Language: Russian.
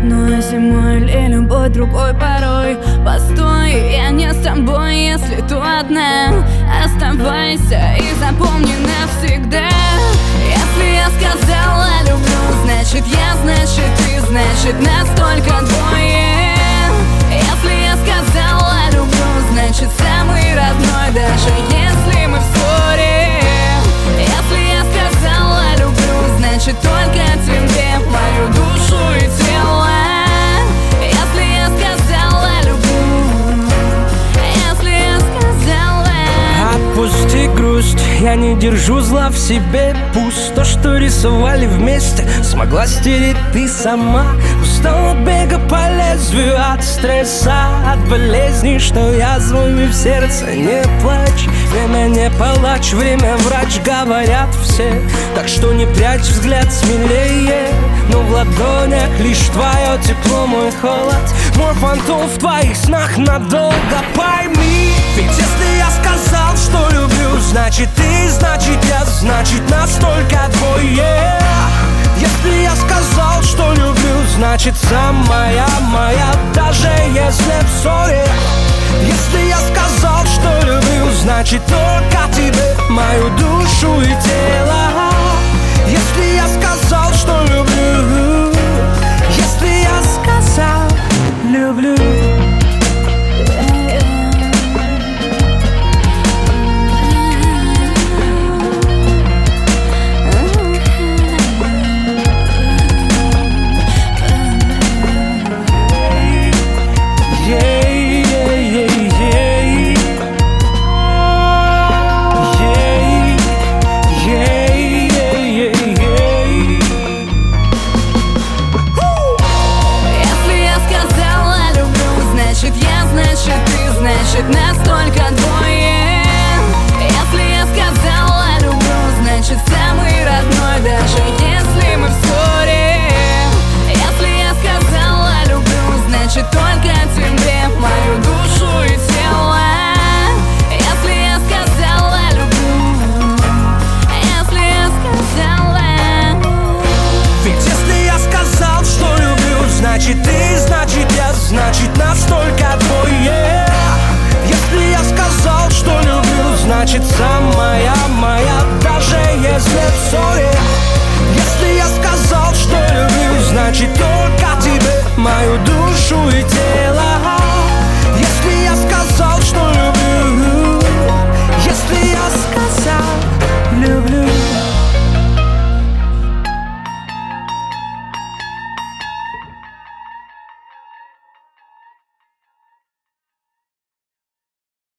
одной зимой или любой другой порой. Постой, я не с тобой, если то одна. Оставайся и запомни навсегда. Если я сказала люблю, значит я, значит ты, значит нас только двое. Если я сказала люблю, значит самый родной, даже если мы в ссоре. Если я сказала люблю, значит только тебе, мою душу и тело. Если я сказала люблю, если я сказала. Отпусти грусть, я не держу зла в себе. Пусть то, что рисовали вместе, смогла стереть ты сама. Устал от бега по лезвию, от стресса, от болезней, что язвами в сердце. Не плачь, время не палач, время врач, говорят все. Так что не прячь взгляд смелее, но в ладонях лишь твое тепло, мой холод. Мой фантом в твоих снах надолго, пойми. Ведь если я сказал, что люблю, значит ты, значит я, значит нас только двое. Если я сказал, что люблю, значит самая моя, даже если в ссоре. Если я сказал, что люблю, значит только тебе, мою душу и тело. Если я сказал,